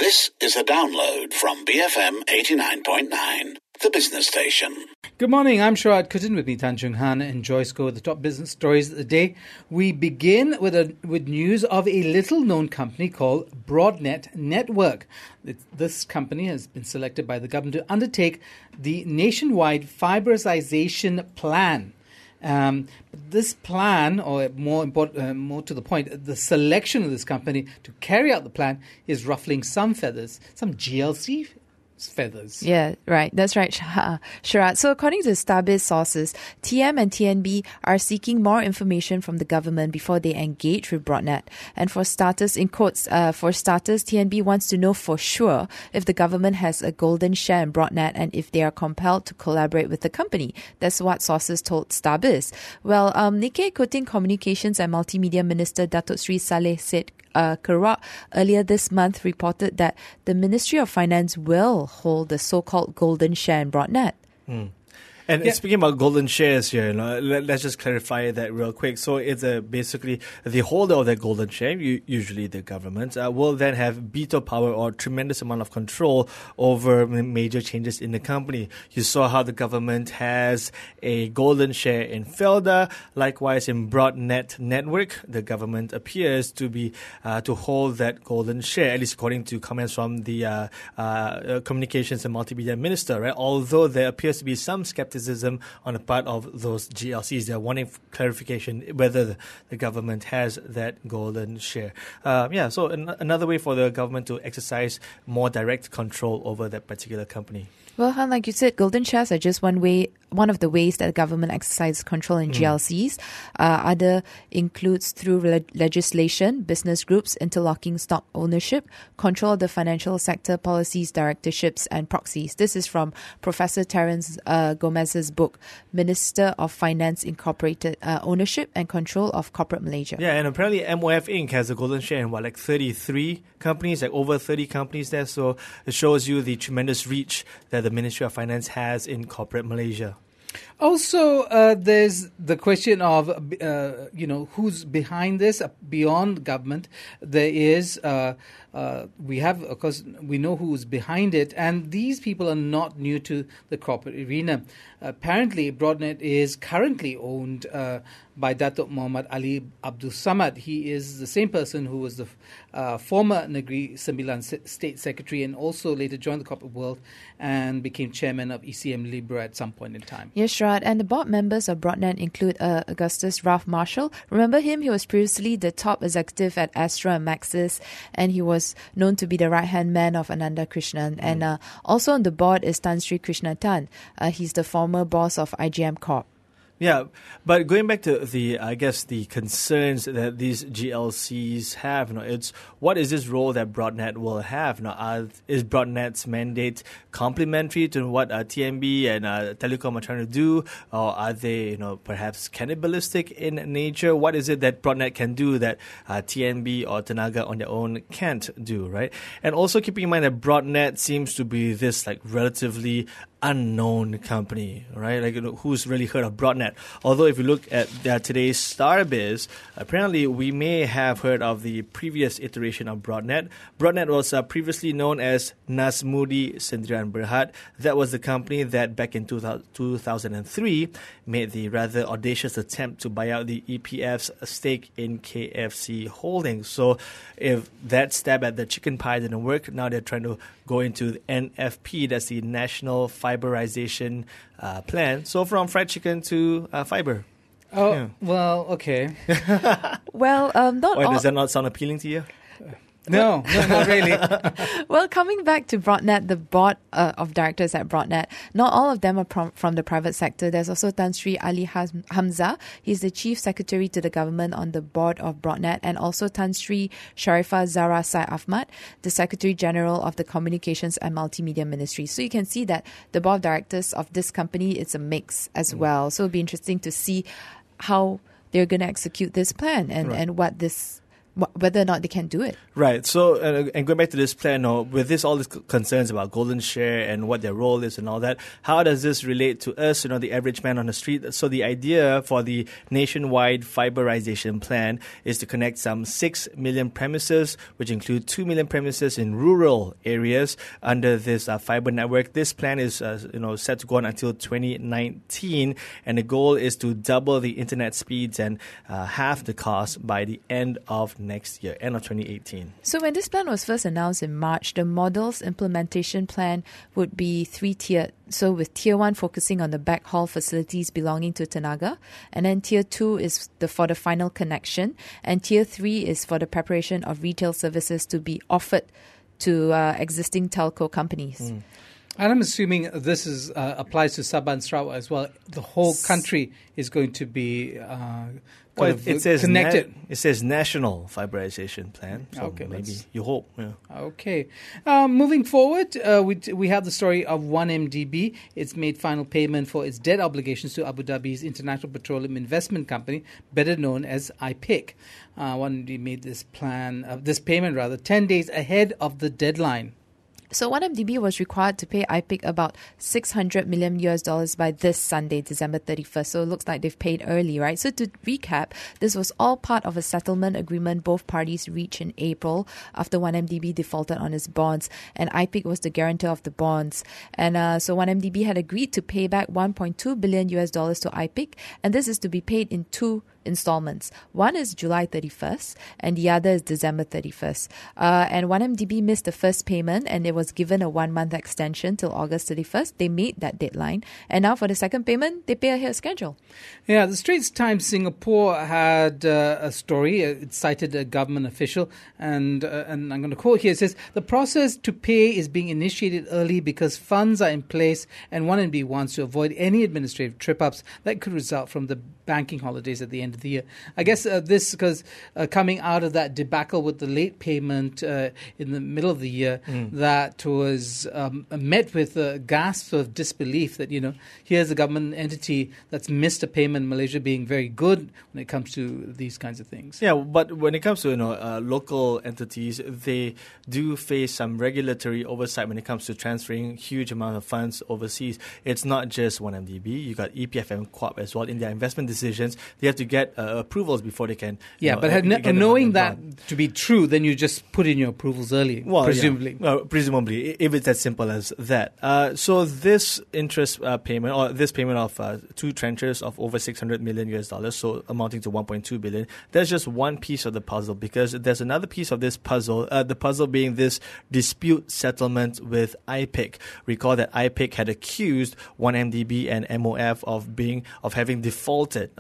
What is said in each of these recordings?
This is a download from BFM 89.9, the business station. Good morning, I'm Sharad Kuttin with me, Tan Chung Han and Joyce Go, the top business stories of the day. We begin with news of a little-known company called Broadnet Network. This company has been selected by the government to undertake the nationwide fiberization plan. This plan, or more to the point, the selection of this company to carry out the plan is ruffling some feathers, some GLC feathers. Yeah, right. That's right, Sharad. So according to Starbiz sources, TM and TNB are seeking more information from the government before they engage with Broadnet. And for starters, TNB wants to know for sure if the government has a golden share in Broadnet and if they are compelled to collaborate with the company. That's what sources told Starbiz. Well, Nikkei quoting Communications and Multimedia Minister Datuk Sri Saleh Said Kerouac earlier this month reported that the Ministry of Finance will hold the so-called golden share in Broadnet. And speaking about golden shares here, let's just clarify that real quick. So it's basically the holder of that golden share, usually the government, will then have veto power or tremendous amount of control over major changes in the company. You saw how the government has a golden share in Felda. Likewise, in Broadnet Network, the government appears to be to hold that golden share, at least according to comments from the Communications and Multimedia Minister. Right? Although there appears to be some skepticism on the part of those GLCs. They're wanting clarification whether the government has that golden share. So another way for the government to exercise more direct control over that particular company. Well, Han, like you said, golden shares are just one of the ways that the government exercises control in GLCs. Other includes through legislation, business groups, interlocking stock ownership, control of the financial sector, policies, directorships, and proxies. This is from Professor Terence Gomez's book, Minister of Finance Incorporated, Ownership and Control of Corporate Malaysia. Yeah, and apparently MOF Inc. has a golden share in 33 companies, like over 30 companies there. So it shows you the tremendous reach that the Ministry of Finance has in corporate Malaysia. Also, there's the question of, who's behind this beyond government. There is, we know who's behind it, and these people are not new to the corporate arena. Apparently, Broadnet is currently owned by Datuk Muhammad Ali Abdul Samad. He is the same person who was the former Negeri Sembilan State Secretary and also later joined the corporate world and became chairman of ECM Libra at some point in time. Yes, Sharad. And the board members of Broadnet include Augustus Ralph Marshall. Remember him? He was previously the top executive at Astra and Maxis, and he was known to be the right-hand man of Ananda Krishnan. And also on the board is Tan Sri Krishna Tan. He's the former boss of IGM Corp. Yeah, but going back to the concerns that these GLCs have, it's what is this role that Broadnet will have? Is Broadnet's mandate complementary to what TNB and Telecom are trying to do, or are they, perhaps cannibalistic in nature? What is it that Broadnet can do that TNB or Tenaga on their own can't do, right? And also keeping in mind that Broadnet seems to be this relatively unknown company, right? Who's really heard of Broadnet? Although if you look at today's Starbiz, apparently we may have heard of the previous iteration of Broadnet. Broadnet was previously known as Nasmudi Sendirian Berhad. That was the company that back in 2003 made the rather audacious attempt to buy out the EPF's stake in KFC Holdings. So if that stab at the chicken pie didn't work, now they're trying to go into the NFP, that's the National Fiberization Plan. So from fried chicken to fiber. Oh, yeah. Well, okay. Well, does that not sound appealing to you? No, not really. Well, coming back to Broadnet, the board of directors at Broadnet, not all of them are from the private sector. There's also Tan Sri Ali Hamza. He's the chief secretary to the government on the board of Broadnet, and also Tan Sri Sharifah Zahra Syed Ahmad, the secretary general of the Communications and Multimedia Ministry. So you can see that the board of directors of this company is a mix as well. So it'll be interesting to see how they're going to execute this plan and what this whether or not they can do it. Right. So, and going back to this plan, with this all these concerns about golden share and what their role is and all that, how does this relate to us, the average man on the street? So the idea for the nationwide fiberization plan is to connect some 6 million premises, which include 2 million premises in rural areas under this fiber network. This plan is, set to go on until 2019, and the goal is to double the internet speeds and half the cost by the end of next year, end of 2018. So when this plan was first announced in March, the model's implementation plan would be 3-tiered. So with Tier 1 focusing on the backhaul facilities belonging to Tenaga, and then Tier 2 is for the final connection, and Tier 3 is for the preparation of retail services to be offered to existing telco companies. And I'm assuming this applies to Sabah and Sarawak as well. The whole country is going to be it says connected. It says national fiberization plan. So Okay, maybe you hope. Yeah. Okay. Moving forward, we have the story of 1MDB. It's made final payment for its debt obligations to Abu Dhabi's International Petroleum Investment Company, better known as IPIC. 1MDB made this payment 10 days ahead of the deadline. So 1MDB was required to pay IPIC about $600 million by this Sunday, December 31st. So it looks like they've paid early, right? So to recap, this was all part of a settlement agreement both parties reached in April after 1MDB defaulted on its bonds, and IPIC was the guarantor of the bonds. And so 1MDB had agreed to pay back $1.2 billion to IPIC, and this is to be paid in 2 installments. One is July 31st and the other is December 31st. And 1MDB missed the first payment and it was given a 1-month extension till August 31st. They made that deadline. And now for the second payment, they pay ahead of schedule. Yeah, the Straits Times Singapore had a story. It cited a government official and I'm going to quote here. It says, the process to pay is being initiated early because funds are in place and 1MDB wants to avoid any administrative trip-ups that could result from the banking holidays at the end of the year. I guess this because coming out of that debacle with the late payment in the middle of the year, that was met with gasps of disbelief that, here's a government entity that's missed a payment, Malaysia being very good when it comes to these kinds of things. Yeah, but when it comes to local entities, they do face some regulatory oversight when it comes to transferring huge amount of funds overseas. It's not just 1MDB. You got EPF and QAP as well in their investment decisions. They have to get approvals before they can. But knowing that to be true, then you just put in your approvals early, presumably. Yeah. Presumably, if it's as simple as that. So this interest payment, or this payment of 2 tranches of over $600 million, so amounting to $1.2 billion, that's just one piece of the puzzle, because there's another piece of this puzzle, the puzzle being this dispute settlement with IPIC. Recall that IPIC had accused 1MDB and MOF of having defaulted.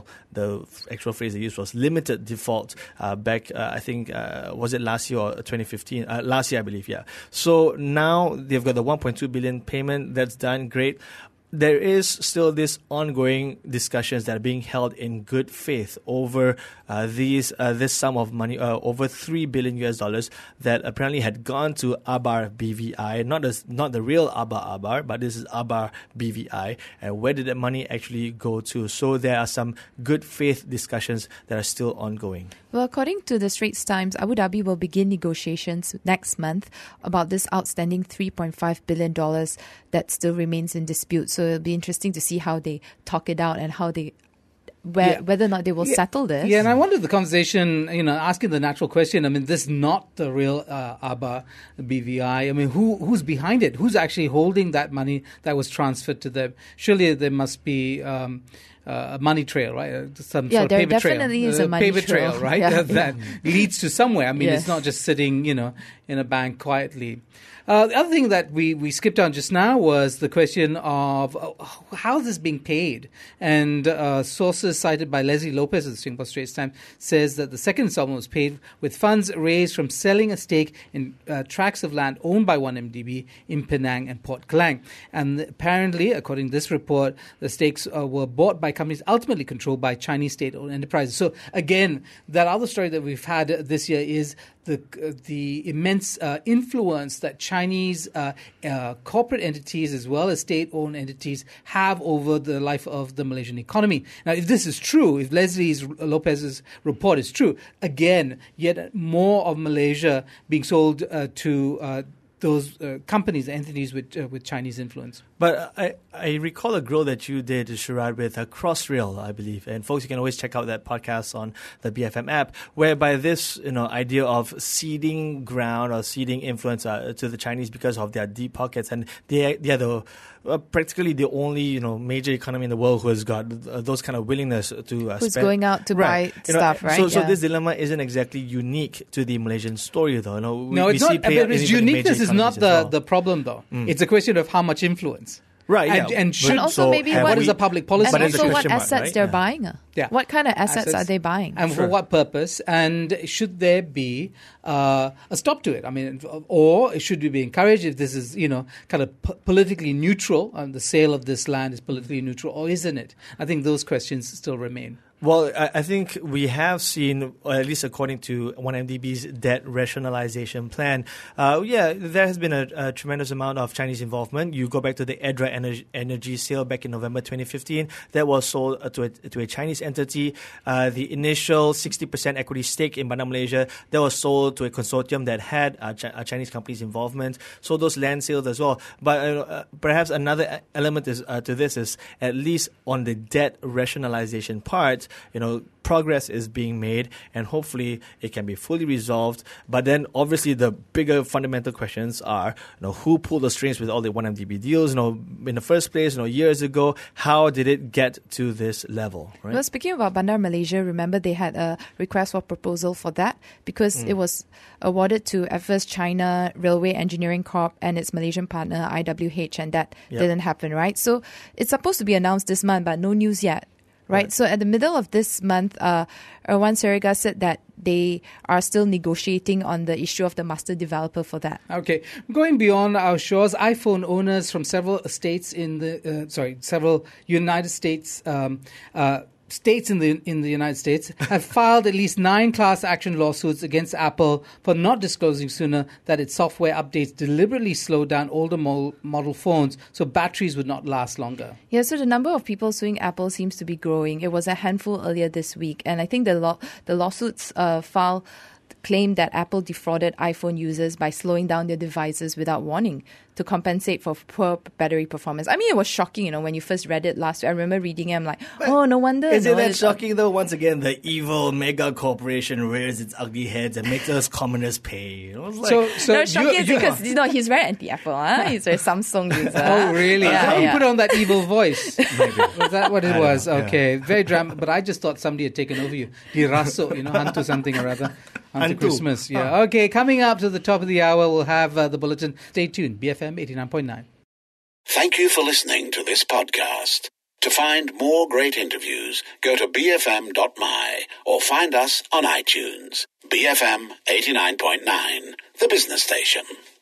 The actual phrase they used was limited default back, I think, was it last year or 2015? Last year, I believe, yeah. So now they've got the $1.2 billion payment. That's done. Great. There is still this ongoing discussions that are being held in good faith over this sum of money, over $3 billion that apparently had gone to Abar BVI, not the real Abar, but this is Abar BVI. And where did that money actually go to? So there are some good faith discussions that are still ongoing. Well, according to the Straits Times, Abu Dhabi will begin negotiations next month about this outstanding $3.5 billion that still remains in dispute. So it'll be interesting to see how they talk it out and how they whether or not they will settle this. Yeah, and I wonder the conversation, asking the natural question, this is not the real ABBA BVI. Who's behind it? Who's actually holding that money that was transferred to them? Surely there must be a money trail, right? Some sort of there paper trail. definitely is a money paper trail, right? Yeah. That leads to somewhere. Yes. It's not just sitting, in a bank quietly. The other thing that we skipped on just now was the question of how is this being paid? And sources cited by Leslie Lopez of the Singapore Straits Times says that the second installment was paid with funds raised from selling a stake in tracts of land owned by 1MDB in Penang and Port Klang. And apparently, according to this report, the stakes were bought by companies ultimately controlled by Chinese state-owned enterprises. So again, that other story that we've had this year is the immense influence that Chinese corporate entities as well as state-owned entities have over the life of the Malaysian economy. Now, if this is true, if Leslie Lopez's report is true, again, yet more of Malaysia being sold to those companies, entities with Chinese influence. But I recall a grow that you did, Sharad, with Crossrail, I believe. And folks, you can always check out that podcast on the BFM app, whereby this idea of ceding ground or ceding influence to the Chinese because of their deep pockets, and they are practically the only major economy in the world who has got those kind of willingness to Who's spend. going out to buy stuff, right? So this dilemma isn't exactly unique to the Malaysian story, though. No, it's not. But its uniqueness is not the problem, though. It's a question of how much influence. Right, yeah. And also maybe what is the public policy? And also what assets mark, right? they're buying. Yeah. What kind of assets are they buying? And for what purpose? And should there be a stop to it? I mean, or should we be encouraged if this is, kind of politically neutral, and the sale of this land is politically neutral, or isn't it? I think those questions still remain. Well, I think we have seen, or at least according to 1MDB's debt rationalization plan, there has been a tremendous amount of Chinese involvement. You go back to the Edra Energy sale back in November 2015. That was sold to a Chinese entity. The initial 60% equity stake in Bandar Malaysia, that was sold to a consortium that had a Chinese company's involvement. So those land sales as well. But perhaps another element to this is, at least on the debt rationalization part, progress is being made, and hopefully it can be fully resolved. But then obviously the bigger fundamental questions are, who pulled the strings with all the 1MDB deals, in the first place, years ago, how did it get to this level, right? Well, speaking about Bandar Malaysia, remember they had a request for proposal for that because it was awarded to at first China Railway Engineering Corp and its Malaysian partner IWH, and that didn't happen, right? So it's supposed to be announced this month, but no news yet. Right. So at the middle of this month, Erwan Seriga said that they are still negotiating on the issue of the master developer for that. Okay. Going beyond our shores, iPhone owners from several states several United States states in the United States have filed at least 9 class action lawsuits against Apple for not disclosing sooner that its software updates deliberately slowed down older model phones so batteries would not last longer. Yeah, so the number of people suing Apple seems to be growing. It was a handful earlier this week, and I think the lawsuits filed claimed that Apple defrauded iPhone users by slowing down their devices without warning to compensate for poor battery performance. I mean, it was shocking, when you first read it last week. I remember reading it, I'm like, no wonder. Is it that shocking, though? Once again, the evil mega corporation rears its ugly heads and makes us commoners pay. It was like, so shocking because he's very anti-Apple. He's a Samsung user. Oh, really? Yeah. Put on that evil voice. maybe. Was that what it was? Know, okay. Very dramatic. But I just thought somebody had taken over you. Diraso, hantu something or other. Hantu Christmas. Yeah. Okay, coming up to the top of the hour, we'll have the bulletin. Stay tuned. BFM 89.9. Thank you for listening to this podcast. To find more great interviews, go to bfm.my or find us on iTunes. BFM 89.9, the business station.